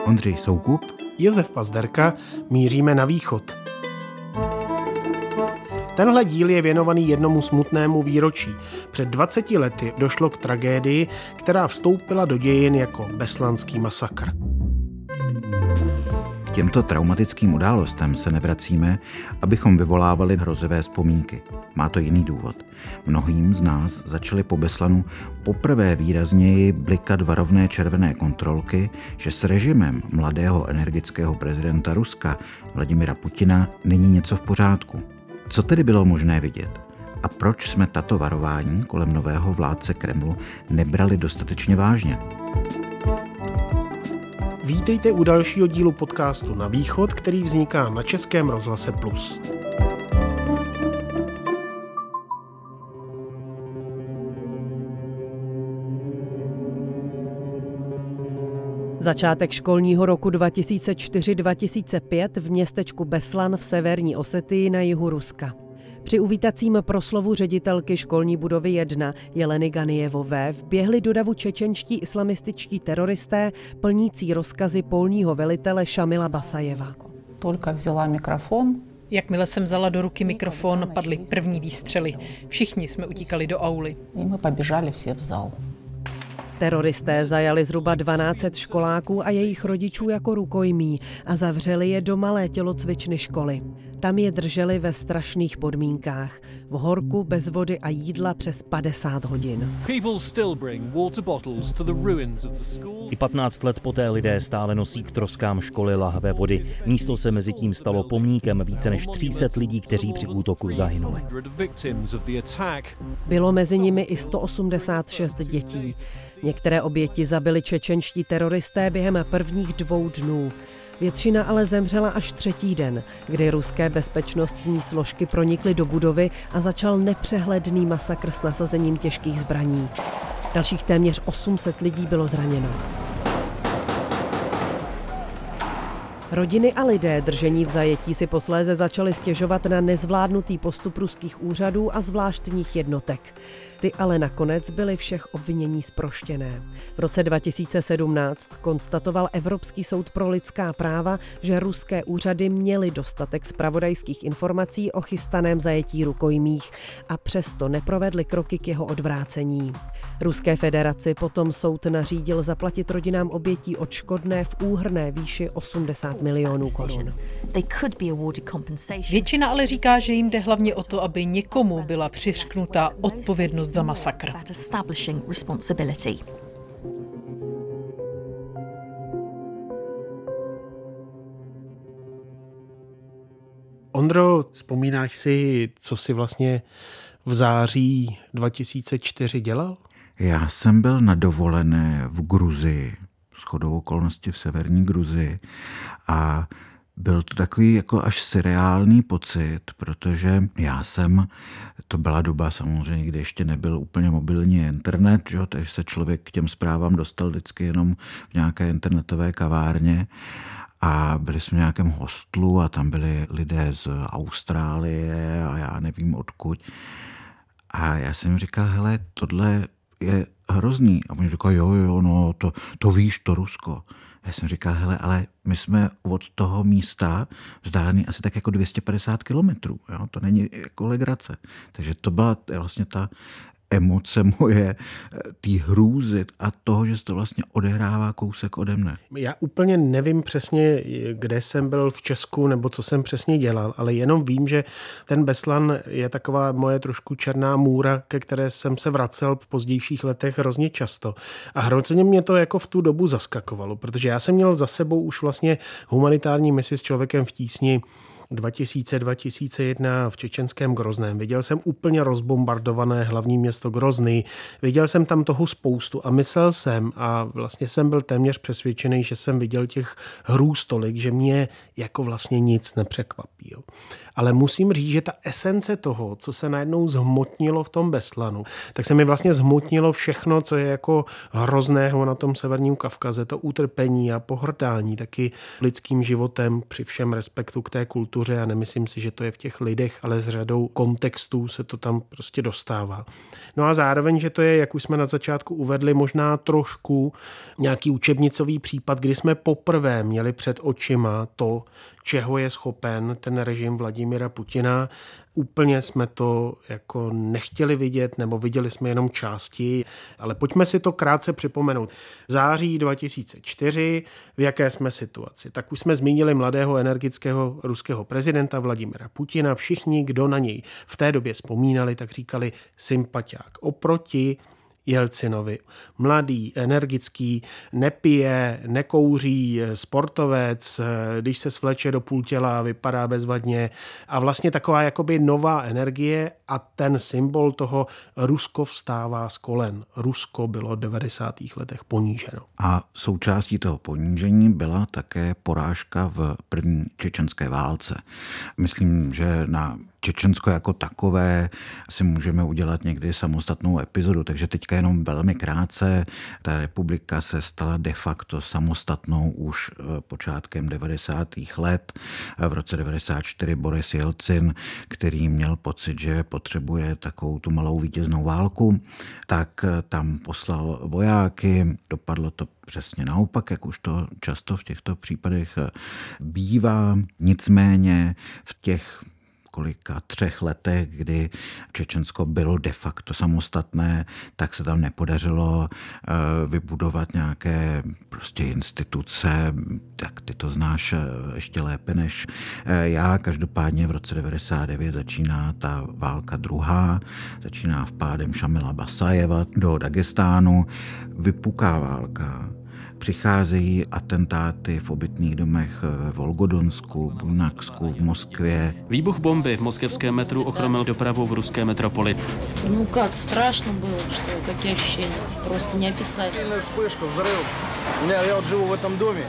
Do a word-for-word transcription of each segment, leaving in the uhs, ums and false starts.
Ondřej Soukup, Josef Pazderka, míříme na východ. Tenhle díl je věnovaný jednomu smutnému výročí. Před dvaceti lety došlo k tragédii, která vstoupila do dějin jako Beslanský masakr. K těmto traumatickým událostem se nevracíme, abychom vyvolávali hrozivé vzpomínky. Má to jiný důvod. Mnohým z nás začaly po Beslanu poprvé výrazněji blikat varovné červené kontrolky, že s režimem mladého energického prezidenta Ruska Vladimira Putina není něco v pořádku. Co tedy bylo možné vidět? A proč jsme tato varování kolem nového vládce Kremlu nebrali dostatečně vážně? Vítejte u dalšího dílu podcastu Na východ, který vzniká na Českém rozhlase Plus. Začátek školního roku dva tisíce čtyři dva tisíce pět v městečku Beslan v severní Osetii na jihu Ruska. Při uvítacím proslovu ředitelky školní budovy jedna Jeleny Ganijevové vběhli do davu čečenští islamističtí teroristé plnící rozkazy polního velitele Šamila Basajeva. Tolka vzala mikrofon. Jakmile jsem vzala do ruky mikrofon, padly první výstřely. Všichni jsme utíkali do auly. A my poběžali všichni v zál. Teroristé zajali zhruba dvanáct set školáků a jejich rodičů jako rukojmí a zavřeli je do malé tělocvičny školy. Tam je drželi ve strašných podmínkách. V horku bez vody a jídla přes padesát hodin. I patnáct let poté lidé stále nosí k troskám školy lahve vody. Místo se mezi tím stalo pomníkem více než tři sta lidí, kteří při útoku zahynuli. Bylo mezi nimi i sto osmdesát šest dětí. Některé oběti zabili čečenští teroristé během prvních dvou dnů. Většina ale zemřela až třetí den, kdy ruské bezpečnostní složky pronikly do budovy a začal nepřehledný masakr s nasazením těžkých zbraní. Dalších téměř osm set lidí bylo zraněno. Rodiny a lidé držení v zajetí si posléze začali stěžovat na nezvládnutý postup ruských úřadů a zvláštních jednotek. Ty ale nakonec byly všech obvinění zproštěné. V roce dva tisíce sedmnáct konstatoval Evropský soud pro lidská práva, že ruské úřady měly dostatek zpravodajských informací o chystaném zajetí rukojmích a přesto neprovedly kroky k jeho odvrácení. Ruské federaci potom soud nařídil zaplatit rodinám obětí odškodné v úhrnné výši osmdesát milionů korun. Většina ale říká, že jim jde hlavně o to, aby někomu byla přiřknuta odpovědnost za masakr. Ondro, vzpomínáš si, co jsi vlastně v září dva tisíce čtyři dělal? Já jsem byl na dovolené v Gruzii, shodou okolností v severní Gruzii, a byl to takový jako až surreální pocit, protože já jsem, to byla doba samozřejmě, kdy ještě nebyl úplně mobilní internet, že? Takže se člověk k těm zprávám dostal vždycky jenom v nějaké internetové kavárně. A byli jsme v nějakém hostlu a tam byli lidé z Austrálie a já nevím odkud. A já jsem říkal, hele, tohle je hrozný. A oni říkali, jo, jo, no, to, to víš, to Rusko. Já jsem říkal, hele, ale my jsme od toho místa vzdálený asi tak jako dvě stě padesát kilometrů. Jo? To není jako legrace. Takže to byla vlastně ta emoce moje, tý hrůzy a toho, že se to vlastně odehrává kousek ode mne. Já úplně nevím přesně, kde jsem byl v Česku nebo co jsem přesně dělal, ale jenom vím, že ten Beslan je taková moje trošku černá můra, ke které jsem se vracel v pozdějších letech hrozně často. A hrozně mě to jako v tu dobu zaskakovalo, protože já jsem měl za sebou už vlastně humanitární misi s Člověkem v tísni dva tisíce dva tisíce jedna v čečenském Grozném. Viděl jsem úplně rozbombardované hlavní město Grozny. Viděl jsem tam toho spoustu a myslel jsem a vlastně jsem byl téměř přesvědčený, že jsem viděl těch hrůz tolik, že mě jako vlastně nic nepřekvapí. Jo. Ale musím říct, že ta esence toho, co se najednou zhmotnilo v tom Beslanu, tak se mi vlastně zhmotnilo všechno, co je jako hrozného na tom severním Kavkaze. To utrpení a pohrdání taky lidským životem při všem respektu k té kultuře kultuře a nemyslím si, že to je v těch lidech, ale s řadou kontextů se to tam prostě dostává. No a zároveň, že to je, jak už jsme na začátku uvedli, možná trošku nějaký učebnicový případ, kdy jsme poprvé měli před očima to, čeho je schopen ten režim Vladimira Putina. Úplně jsme to jako nechtěli vidět, nebo viděli jsme jenom části, ale pojďme si to krátce připomenout. V září dva tisíce čtyři, v jaké jsme situaci? Tak už jsme zmínili mladého energického ruského prezidenta Vladimira Putina. Všichni, kdo na něj v té době vzpomínali, tak říkali sympatiák. Oproti Jelcinovi. Mladý, energický, nepije, nekouří, sportovec, když se svleče do půl těla, vypadá bezvadně a vlastně taková jakoby nová energie a ten symbol toho Rusko vstává z kolen. Rusko bylo v devadesátých letech poníženo. A součástí toho ponížení byla také porážka v první čečenské válce. Myslím, že na Čečensko jako takové si můžeme udělat někdy samostatnou epizodu, takže teďka jenom velmi krátce. Ta republika se stala de facto samostatnou už počátkem devadesátých let. V roce devadesát čtyři Boris Jelcin, který měl pocit, že potřebuje takovou tu malou vítěznou válku, tak tam poslal vojáky. Dopadlo to přesně naopak, jak už to často v těchto případech bývá. Nicméně v těch kolika třech letech, kdy Čečensko bylo de facto samostatné, tak se tam nepodařilo vybudovat nějaké prostě instituce, tak ty to znáš ještě lépe než já. Každopádně v roce devadesát devět začíná ta válka druhá, začíná vpádem Šamila Basajeva do Dagestánu, vypuká válka. Přicházejí atentáty v obytných domech ve Volgodonsku, Bunaksku, v Moskvě. Výbuch bomby v moskevském metru ochromil dopravu v ruské metropoli. No jak strašno bylo, что какие ощущения, просто не описать. Сильная вспышка, взрыв. Не, я вот живу в этом доме.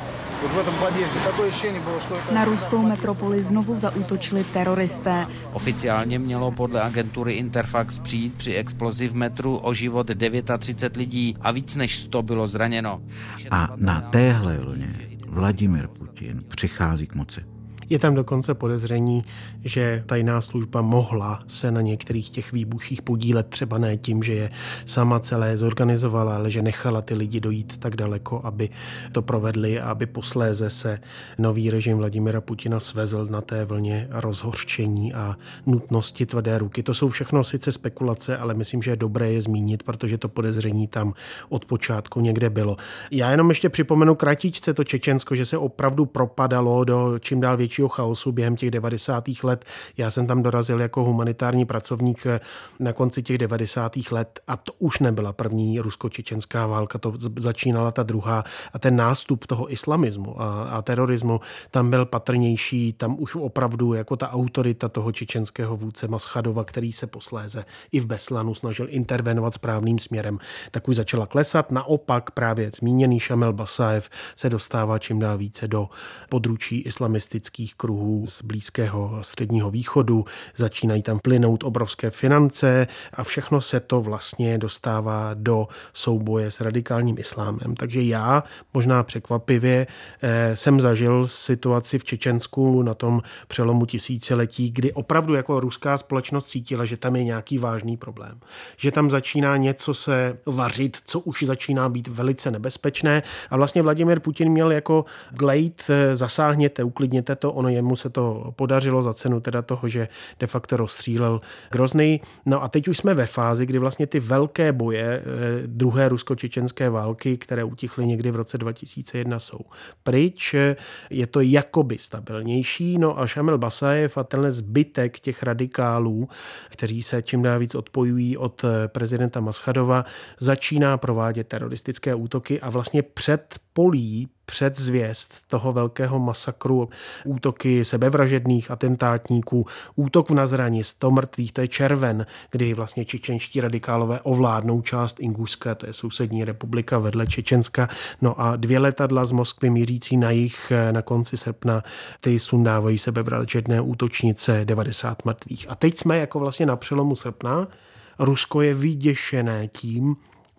Na ruskou metropoli znovu zaútočili teroristé. Oficiálně mělo podle agentury Interfax přijít při explozi v metru o život třicet devět lidí a víc než sto bylo zraněno. A na téhle vlně Vladimir Putin přichází k moci. Je tam dokonce podezření, že tajná služba mohla se na některých těch výbuších podílet, třeba ne tím, že je sama celé zorganizovala, ale že nechala ty lidi dojít tak daleko, aby to provedli a aby posléze se nový režim Vladimira Putina svezl na té vlně rozhořčení a nutnosti tvrdé ruky. To jsou všechno sice spekulace, ale myslím, že je dobré je zmínit, protože to podezření tam od počátku někde bylo. Já jenom ještě připomenu kratičce to Čečensko, že se opravdu propadalo do čím dál větší chaosu během těch devadesátých let. Já jsem tam dorazil jako humanitární pracovník na konci těch devadesátých let a to už nebyla první rusko-čečenská válka, to začínala ta druhá a ten nástup toho islamismu a, a terorismu tam byl patrnější, tam už opravdu jako ta autorita toho čečenského vůdce Maschadova, který se posléze i v Beslanu snažil intervenovat správným směrem, tak už začala klesat. Naopak právě zmíněný Šamil Basajev se dostává čím dál více do područí islamistických kruhů z Blízkého a Středního východu, začínají tam plynout obrovské finance a všechno se to vlastně dostává do souboje s radikálním islámem. Takže já, možná překvapivě, jsem zažil situaci v Čečensku na tom přelomu tisíciletí, kdy opravdu jako ruská společnost cítila, že tam je nějaký vážný problém. Že tam začíná něco se vařit, co už začíná být velice nebezpečné a vlastně Vladimir Putin měl jako glejt, zasáhněte, uklidněte to, ono jemu se to podařilo za cenu teda toho, že de facto rozstřílel Grozny. No a teď už jsme ve fázi, kdy vlastně ty velké boje druhé rusko-čečenské války, které utichly někdy v roce dva tisíce jedna, jsou pryč. Je to jakoby stabilnější. No a Šamil Basajev a tenhle zbytek těch radikálů, kteří se čím dál víc odpojují od prezidenta Maschadova, začíná provádět teroristické útoky a vlastně před polí předzvěst toho velkého masakru, útoky sebevražedných atentátníků, útok v Nazrani, sto mrtvých, to je červen, kdy vlastně čečenští radikálové ovládnou část Ingušska, to je sousední republika vedle Čečenska. No a dvě letadla z Moskvy mířící na jih na konci srpna, ty sundávají sebevražedné útočnice, devadesát mrtvých. A teď jsme jako vlastně na přelomu srpna, Rusko je vyděšené tím,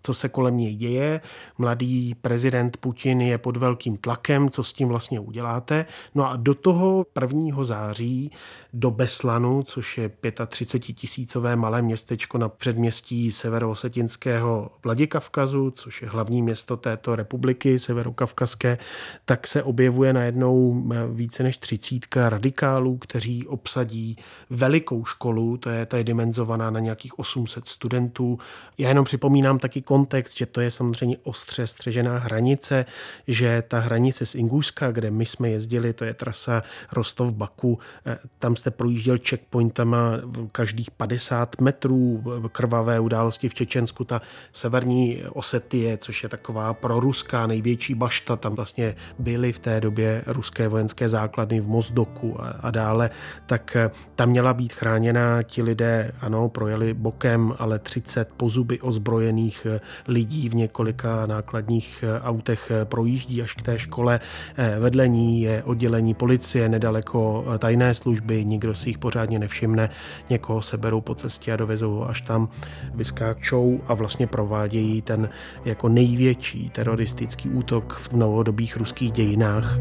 co se kolem něj děje. Mladý prezident Putin je pod velkým tlakem, co s tím vlastně uděláte. No a do toho prvního září do Beslanu, což je třicetitisícové malé městečko na předměstí severoosetinského Vladikavkazu, což je hlavní město této republiky severokavkazské, tak se objevuje najednou více než třicítka radikálů, kteří obsadí velikou školu, to je, ta je dimenzovaná na nějakých osm set studentů. Já jenom připomínám taky kontext, že to je samozřejmě ostře střežená hranice, že ta hranice z Ingušska, kde my jsme jezdili, to je trasa Rostov-Baku, tam jste projížděl checkpointama každých padesát metrů, krvavé události v Čečensku, ta severní Osetie, což je taková proruská největší bašta, tam vlastně byly v té době ruské vojenské základny v Mozdoku a, a dále, tak tam měla být chráněna, ti lidé, ano, projeli bokem, ale třicet pozuby ozbrojených lidí v několika nákladních autech projíždí až k té škole. Vedle ní je oddělení policie, nedaleko tajné služby, nikdo si jich pořádně nevšimne, někoho se berou po cestě a dovezou ho až tam, vyskáčou a vlastně provádějí ten jako největší teroristický útok v novodobých ruských dějinách.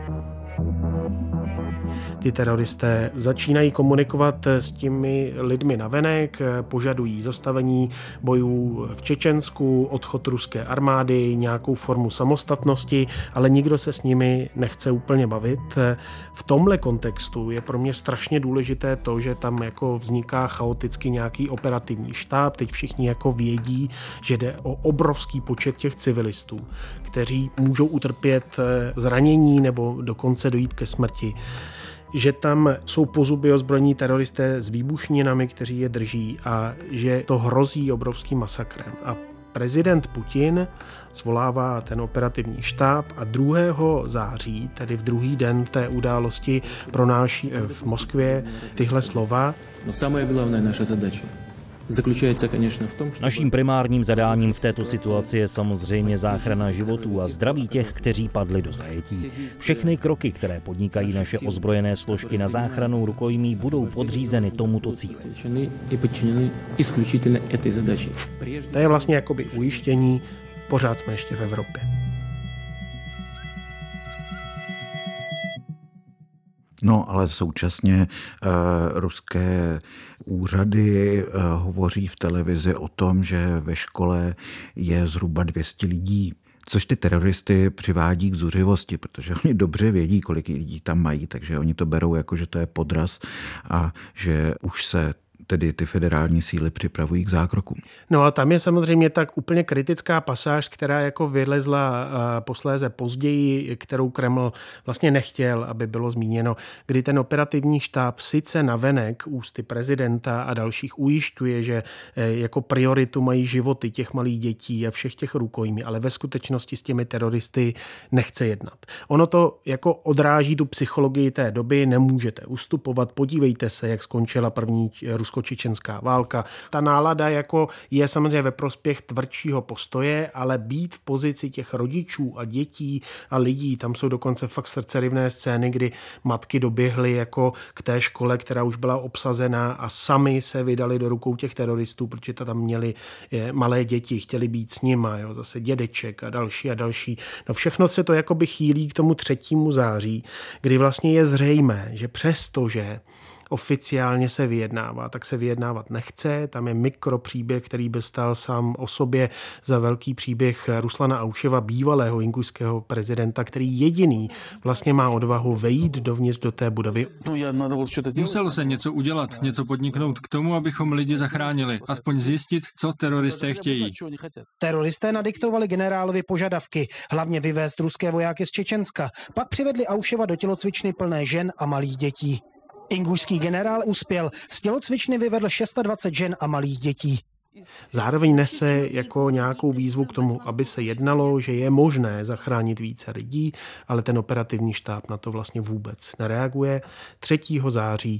Ty teroristé začínají komunikovat s těmi lidmi navenek, požadují zastavení bojů v Čečensku, odchod ruské armády, nějakou formu samostatnosti, ale nikdo se s nimi nechce úplně bavit. V tomhle kontextu je pro mě strašně důležité to, že tam jako vzniká chaoticky nějaký operativní štáb. Teď všichni jako vědí, že jde o obrovský počet těch civilistů, kteří můžou utrpět zranění nebo dokonce dojít ke smrti. Že tam jsou pozuby ozbrojení teroristé s výbušninami, kteří je drží a že to hrozí obrovským masakrem. A prezident Putin svolává ten operativní štáb a druhého září, tedy v druhý den té události, pronáší v Moskvě tyhle slova. No самое главное наша задача заключается, конечно, v tom, že... Naším primárním zadáním v této situaci je samozřejmě záchrana životů a zdraví těch, kteří padli do zajetí. Všechny kroky, které podnikají naše ozbrojené složky na záchranu rukojmí, budou podřízeny tomuto cíli. To je vlastně jakoby ujištění, pořád jsme ještě v Evropě. No, ale současně uh, ruské úřady uh, hovoří v televizi o tom, že ve škole je zhruba dvě stě lidí, což ty teroristy přivádí k zuřivosti, protože oni dobře vědí, kolik lidí tam mají, takže oni to berou jako, že to je podraz a že už se tedy ty federální síly připravují k zákrokům. No a tam je samozřejmě tak úplně kritická pasáž, která jako vylezla posléze později, kterou Kreml vlastně nechtěl, aby bylo zmíněno, kdy ten operativní štáb sice navenek ústy prezidenta a dalších ujišťuje, že jako prioritu mají životy těch malých dětí a všech těch rukojmí, ale ve skutečnosti s těmi teroristy nechce jednat. Ono to jako odráží tu psychologii té doby, nemůžete ustupovat, podívejte se, jak skončila první rusko-čečenská válka. Ta nálada jako je samozřejmě ve prospěch tvrdšího postoje, ale být v pozici těch rodičů a dětí a lidí, tam jsou dokonce fakt srdcerivné scény, kdy matky doběhly jako k té škole, která už byla obsazená a sami se vydali do rukou těch teroristů, protože tam měli malé děti, chtěli být s nima, jo, zase dědeček a další a další. No všechno se to jakoby chýlí k tomu třetímu září, kdy vlastně je zřejmé, že přestože oficiálně se vyjednává, tak se vyjednávat nechce. Tam je mikropříběh, který by stál sám o sobě za velký příběh Ruslana Auševa, bývalého ingušského prezidenta, který jediný vlastně má odvahu vejít dovnitř do té budovy. Muselo se něco udělat, něco podniknout k tomu, abychom lidi zachránili, aspoň zjistit, co teroristé chtějí. Teroristé nadiktovali generálovi požadavky, hlavně vyvést ruské vojáky z Čečenska. Pak přivedli Auševa do tělocvičny plné žen a malých dětí. Ingušský generál uspěl, z tělocvičny vyvedl dvacet šest žen a malých dětí. Zároveň nese jako nějakou výzvu k tomu, aby se jednalo, že je možné zachránit více lidí, ale ten operativní štáb na to vlastně vůbec nereaguje. třetího září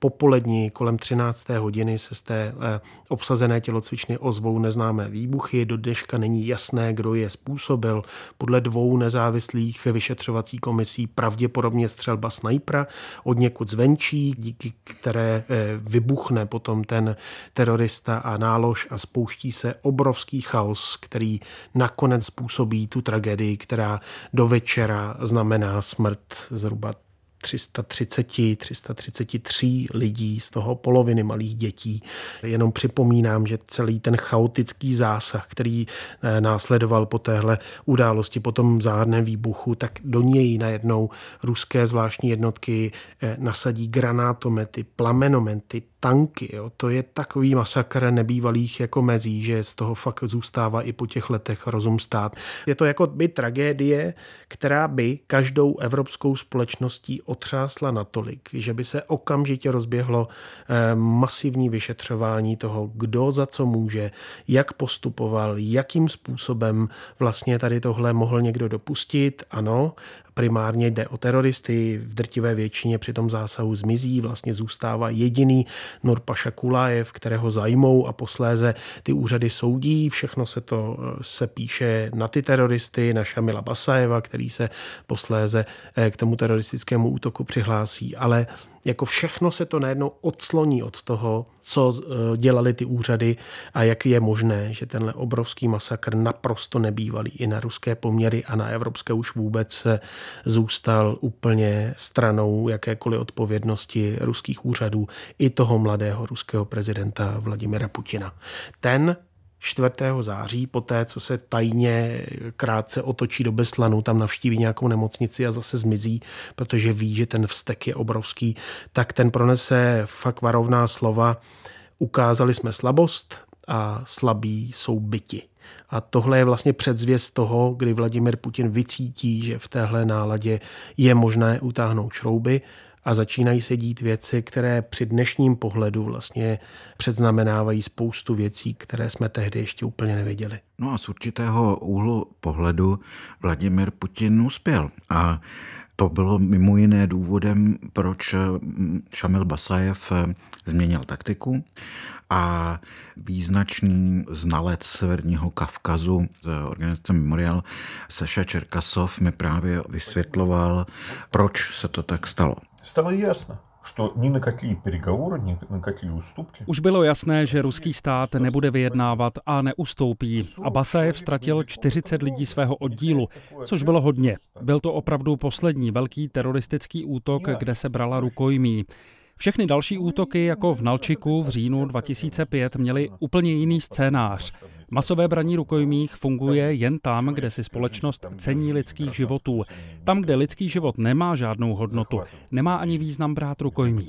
popolední kolem třinácté hodiny se z té obsazené tělocvičny ozvou neznámé výbuchy. Do dneška není jasné, kdo je způsobil. Podle dvou nezávislých vyšetřovací komisí pravděpodobně střelba snajpera od někud zvenčí, díky které vybuchne potom ten terorista a nálož a spouští se obrovský chaos, který nakonec způsobí tu tragédii, která do večera znamená smrt zhruba tři sta třicet, tři sta třicet tři lidí, z toho poloviny malých dětí. Jenom připomínám, že celý ten chaotický zásah, který následoval po téhle události, po tom záhadném výbuchu, tak do něj najednou ruské zvláštní jednotky nasadí granátomety, plamenomety, tanky. Jo. To je takový masakr nebývalých jako mezí, že z toho fakt zůstává i po těch letech rozum stát. Je to jako by tragédie, která by každou evropskou společností otřásla natolik, že by se okamžitě rozběhlo eh, masivní vyšetřování toho, kdo za co může, jak postupoval, jakým způsobem vlastně tady tohle mohl někdo dopustit. Ano, primárně jde o teroristy, v drtivé většině při tom zásahu zmizí, vlastně zůstává jediný Nurpaša Kulajev, kterého zajmou a posléze ty úřady soudí. Všechno se to se píše na ty teroristy, na Šamila Basajeva, který se posléze k tomu teroristickému útoku přihlásí. Ale jako všechno se to najednou odsloní od toho, co dělali ty úřady a jak je možné, že tenhle obrovský masakr naprosto nebývalý i na ruské poměry a na evropské už vůbec zůstal úplně stranou jakékoliv odpovědnosti ruských úřadů i toho mladého ruského prezidenta Vladimira Putina. Ten čtvrtého září, poté, co se tajně krátce otočí do Beslanu, tam navštíví nějakou nemocnici a zase zmizí, protože ví, že ten vztek je obrovský, tak ten pronese fakt varovná slova. Ukázali jsme slabost a slabí jsou byti. A tohle je vlastně předzvěst toho, kdy Vladimir Putin vycítí, že v téhle náladě je možné utáhnout šrouby a začínají se dít věci, které při dnešním pohledu vlastně předznamenávají spoustu věcí, které jsme tehdy ještě úplně nevěděli. No a z určitého úhlu pohledu Vladimir Putin uspěl. A to bylo mimo jiné důvodem, proč Šamil Basajev změnil taktiku a význačný znalec Severního Kavkazu z organizace Memorial Saša Čerkasov mi právě vysvětloval, proč se to tak stalo. Stalo jasno, že ni na какие переговоры, ни на какие ústupky. Už bylo jasné, že ruský stát nebude vyjednávat a neustoupí. A Basajev ztratil čtyřicet lidí svého oddílu, což bylo hodně. Byl to opravdu poslední velký teroristický útok, kde se brala rukojmí. Všechny další útoky, jako v Nalčiku v říjnu dva tisíce pět, měly úplně jiný scénář. Masové braní rukojmích funguje jen tam, kde si společnost cení lidských životů. Tam, kde lidský život nemá žádnou hodnotu, nemá ani význam brát rukojmí.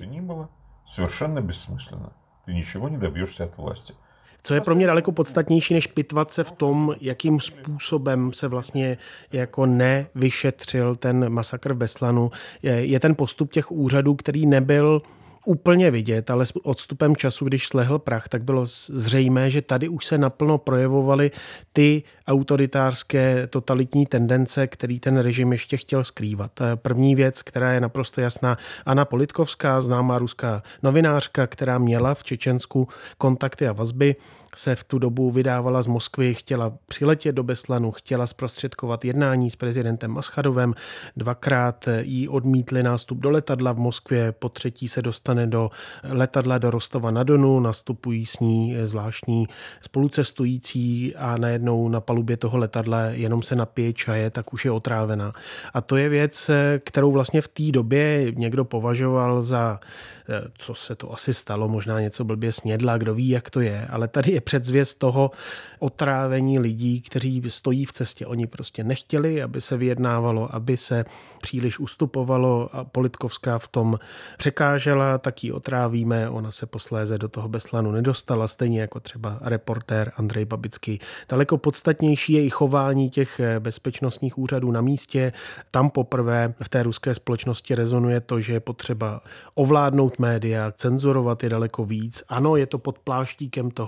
Co je pro mě daleko podstatnější, než pitvat se v tom, jakým způsobem se vlastně jako nevyšetřil ten masakr v Beslanu, je, je ten postup těch úřadů, který nebyl úplně vidět, ale s odstupem času, když slehl prach, tak bylo zřejmé, že tady už se naplno projevovaly ty autoritářské totalitní tendence, který ten režim ještě chtěl skrývat. První věc, která je naprosto jasná, Anna Politkovská, známá ruská novinářka, která měla v Čečensku kontakty a vazby, se v tu dobu vydávala z Moskvy, chtěla přiletět do Beslanu, chtěla zprostředkovat jednání s prezidentem Maschadovem. Dvakrát jí odmítli nástup do letadla v Moskvě, po třetí se dostane do letadla do Rostova na Donu, nastupují s ní zvláštní spolucestující a najednou na palubě toho letadla jenom se napije čaje, tak už je otrávená. A to je věc, kterou vlastně v té době někdo považoval za, co se to asi stalo, možná něco blbě snědla, kdo ví, jak to je, ale tady je předzvěst toho otrávení lidí, kteří stojí v cestě. Oni prostě nechtěli, aby se vyjednávalo, aby se příliš ustupovalo a Politkovská v tom překážela, tak ji otrávíme. Ona se posléze do toho Beslanu nedostala, stejně jako třeba reportér Andrej Babický. Daleko podstatnější je i chování těch bezpečnostních úřadů na místě. Tam poprvé v té ruské společnosti rezonuje to, že je potřeba ovládnout média, cenzurovat je daleko víc. Ano, je to pod pláštíkem toho pomáhat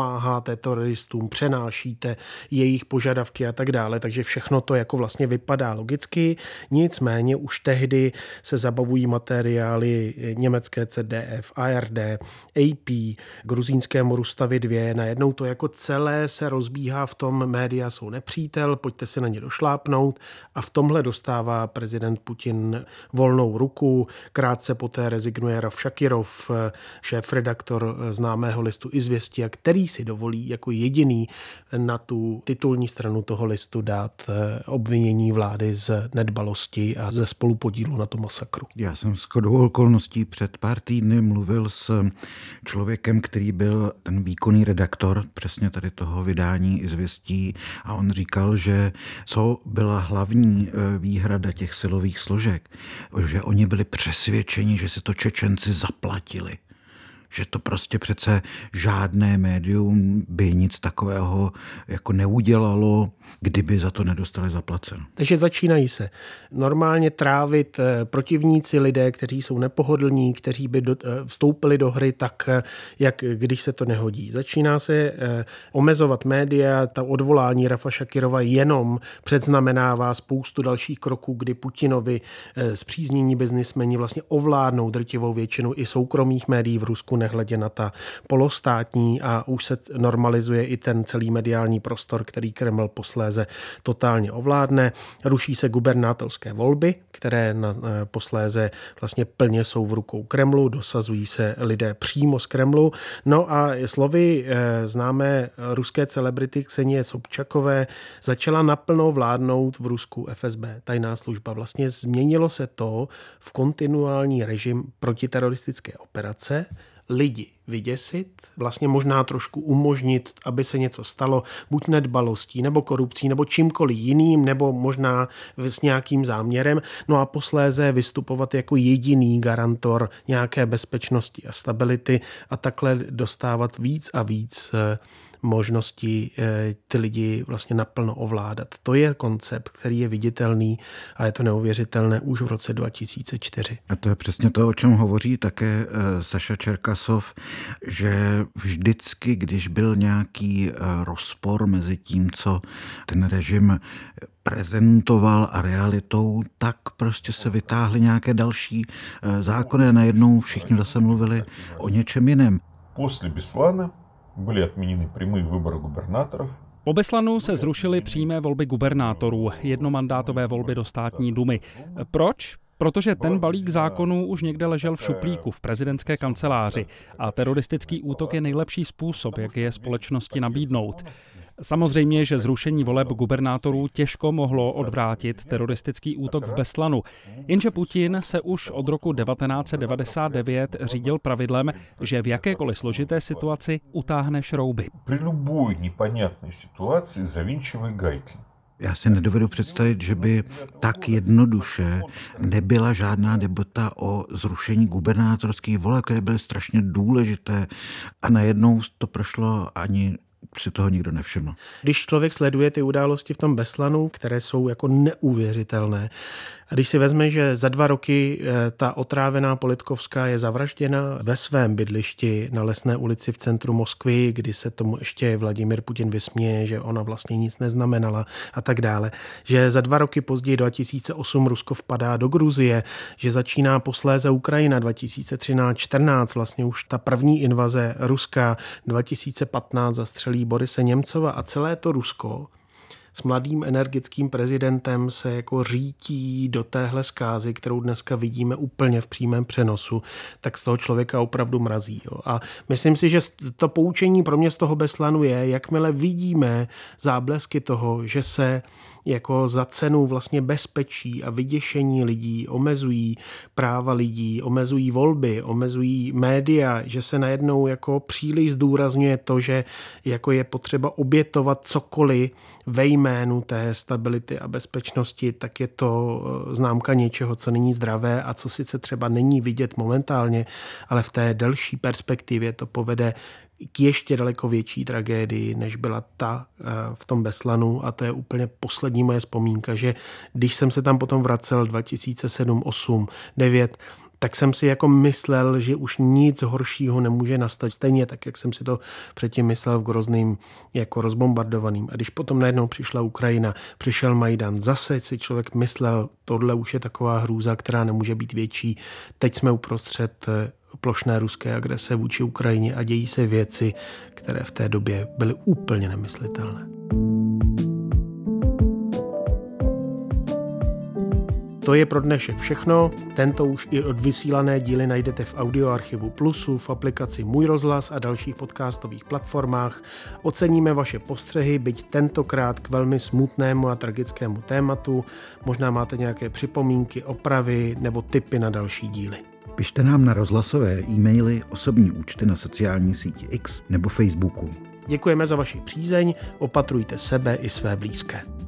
pomáháte teroristům, přenášíte jejich požadavky a tak dále, takže všechno to jako vlastně vypadá logicky. Nicméně už tehdy se zabavují materiály německé C D F, A R D, A P, gruzínskému Rustavy dva, najednou to jako celé se rozbíhá v tom, média jsou nepřítel, pojďte si na ně došlápnout a v tomhle dostává prezident Putin volnou ruku. Krátce poté rezignuje Raf Shakirov, šéfredaktor známého listu Izvěstia, který si dovolí jako jediný na tu titulní stranu toho listu dát obvinění vlády z nedbalosti a ze spolupodílu na tom masakru. Já jsem shodou okolností před pár týdny mluvil s člověkem, který byl ten výkonný redaktor přesně tady toho vydání Izvěstí a on říkal, že co byla hlavní výhrada těch silových složek, že oni byli přesvědčeni, že si to Čečenci zaplatili. Že to prostě přece žádné médium by nic takového jako neudělalo, kdyby za to nedostali zaplaceno. Takže začínají se normálně trávit protivníci, lidé, kteří jsou nepohodlní, kteří by do, vstoupili do hry tak, jak když se to nehodí. Začíná se omezovat média, ta odvolání Rafa Shakirova jenom předznamenává spoustu dalších kroků, kdy Putinovi spříznění biznismeni vlastně ovládnou drtivou většinu i soukromých médií v Rusku, nehledě na ta polostátní a už se normalizuje i ten celý mediální prostor, který Kreml posléze totálně ovládne. Ruší se gubernátorské volby, které na, posléze vlastně plně jsou v rukou Kremlu, dosazují se lidé přímo z Kremlu. No a slovy známé ruské celebrity Ksenie Sobčakové začala naplno vládnout v Rusku F S B, tajná služba. Vlastně změnilo se to v kontinuální režim protiteroristické operace, lidi vyděsit, vlastně možná trošku umožnit, aby se něco stalo, buď nedbalostí, nebo korupcí, nebo čímkoliv jiným, nebo možná s nějakým záměrem, no a posléze vystupovat jako jediný garantor nějaké bezpečnosti a stability a takhle dostávat víc a víc možnosti ty lidi vlastně naplno ovládat. To je koncept, který je viditelný a je to neuvěřitelné už v roce dva tisíce čtyři. A to je přesně to, o čem hovoří také Saša Čerkasov, že vždycky, když byl nějaký rozpor mezi tím, co ten režim prezentoval a realitou, tak prostě se vytáhly nějaké další zákony a najednou všichni zase mluvili o něčem jiném. После Беслана byly odměněny přímé volby gubernátorů. Po Beslanu se zrušily přímé volby gubernátorů, jednomandátové volby do státní dumy. Proč? Protože ten balík zákonů už někde ležel v šuplíku v prezidentské kanceláři a teroristický útok je nejlepší způsob, jak je společnosti nabídnout. Samozřejmě, že zrušení voleb gubernátorů těžko mohlo odvrátit teroristický útok v Beslanu, jenže Putin se už od roku devatenáct set devadesát devět řídil pravidlem, že v jakékoliv složité situaci utáhne šrouby. Při любой непонятной situaci завинчивай гайки. Já si nedovedu představit, že by tak jednoduše nebyla žádná debata o zrušení gubernátorských voleb, které byly strašně důležité a najednou to prošlo ani si toho nikdo nevšiml. Když člověk sleduje ty události v tom Beslanu, které jsou jako neuvěřitelné, a když si vezme, že za dva roky ta otrávená Politkovská je zavražděna ve svém bydlišti na Lesné ulici v centru Moskvy, kdy se tomu ještě Vladimír Putin vysměje, že ona vlastně nic neznamenala a tak dále, že za dva roky později dva tisíce osm Rusko vpadá do Gruzie, že začíná posléze Ukrajina dva tisíce třináct čtrnáct, vlastně už ta první invaze Ruska, dva tisíce patnáct zastřelí Borise Němcova a celé to Rusko s mladým energickým prezidentem se jako řítí do téhle zkázy, kterou dneska vidíme úplně v přímém přenosu, tak z toho člověka opravdu mrazí. Jo. A myslím si, že to poučení pro mě z toho Beslanu je, jakmile vidíme záblesky toho, že se jako za cenu vlastně bezpečí a vyděšení lidí omezují práva lidí, omezují volby, omezují média, že se najednou jako příliš zdůrazňuje to, že jako je potřeba obětovat cokoliv ve jménu té stability a bezpečnosti, tak je to známka něčeho, co není zdravé a co sice třeba není vidět momentálně, ale v té delší perspektivě to povede k ještě daleko větší tragédii, než byla ta v tom Beslanu a to je úplně poslední moje vzpomínka, že když jsem se tam potom vracel dva tisíce sedm, osm, devět, tak jsem si jako myslel, že už nic horšího nemůže nastat. Stejně tak, jak jsem si to předtím myslel v Grozným jako rozbombardovaným. A když potom najednou přišla Ukrajina, přišel Majdan, zase si člověk myslel, tohle už je taková hrůza, která nemůže být větší. Teď jsme uprostřed plošné ruské agrese vůči Ukrajině a dějí se věci, které v té době byly úplně nemyslitelné. To je pro dnešek všechno. Tento už i odvysílané díly najdete v audioarchivu Plusu, v aplikaci Můj rozhlas a dalších podcastových platformách. Oceníme vaše postřehy, byť tentokrát k velmi smutnému a tragickému tématu. Možná máte nějaké připomínky, opravy nebo tipy na další díly. Pište nám na rozhlasové e-maily, osobní účty na sociální síti X nebo Facebooku. Děkujeme za vaši přízeň, opatrujte sebe i své blízké.